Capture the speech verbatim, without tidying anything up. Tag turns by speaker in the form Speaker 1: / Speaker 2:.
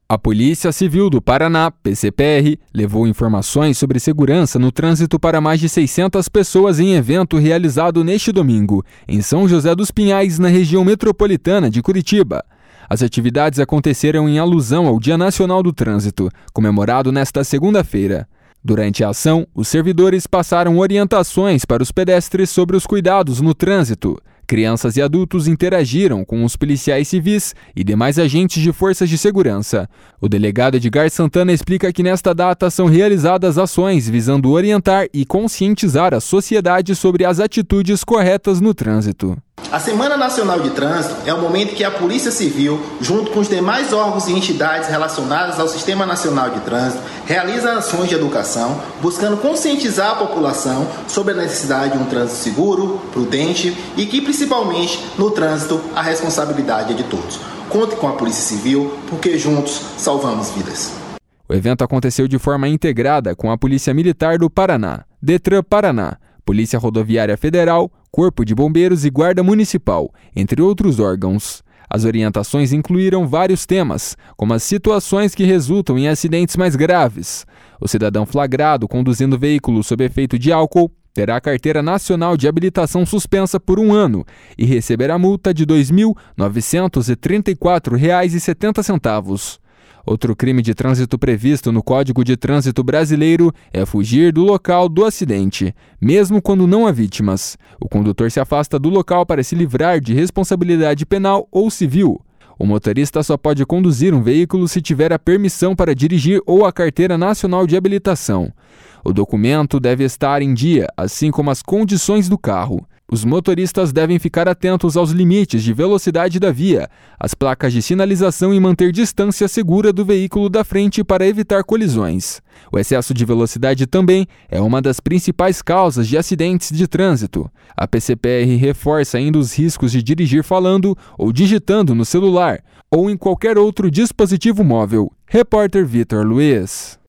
Speaker 1: A Polícia Civil do Paraná, P C P R, levou informações sobre segurança no trânsito para mais de seiscentas pessoas em evento realizado neste domingo, em São José dos Pinhais, na região metropolitana de Curitiba. As atividades aconteceram em alusão ao Dia Nacional do Trânsito, comemorado nesta segunda-feira. Durante a ação, os servidores passaram orientações para os pedestres sobre os cuidados no trânsito. Crianças e adultos interagiram com os policiais civis e demais agentes de forças de segurança. O delegado Edgar Santana explica que nesta data são realizadas ações visando orientar e conscientizar a sociedade sobre as atitudes corretas no trânsito.
Speaker 2: A Semana Nacional de Trânsito é o momento que a Polícia Civil, junto com os demais órgãos e entidades relacionadas ao Sistema Nacional de Trânsito, realiza ações de educação, buscando conscientizar a população sobre a necessidade de um trânsito seguro, prudente e que, principalmente, no trânsito, a responsabilidade é de todos. Conte com a Polícia Civil, porque juntos salvamos vidas.
Speaker 1: O evento aconteceu de forma integrada com a Polícia Militar do Paraná, Detran Paraná, Polícia Rodoviária Federal, Corpo de Bombeiros e Guarda Municipal, entre outros órgãos. As orientações incluíram vários temas, como as situações que resultam em acidentes mais graves. O cidadão flagrado conduzindo veículo sob efeito de álcool terá a Carteira Nacional de Habilitação suspensa por um ano e receberá multa de dois mil novecentos e trinta e quatro reais e setenta centavos. Outro crime de trânsito previsto no Código de Trânsito Brasileiro é fugir do local do acidente, mesmo quando não há vítimas. O condutor se afasta do local para se livrar de responsabilidade penal ou civil. O motorista só pode conduzir um veículo se tiver a permissão para dirigir ou a Carteira Nacional de Habilitação. O documento deve estar em dia, assim como as condições do carro. Os motoristas devem ficar atentos aos limites de velocidade da via, às placas de sinalização e manter distância segura do veículo da frente para evitar colisões. O excesso de velocidade também é uma das principais causas de acidentes de trânsito. A P C P R reforça ainda os riscos de dirigir falando ou digitando no celular ou em qualquer outro dispositivo móvel. Repórter Vitor Luiz.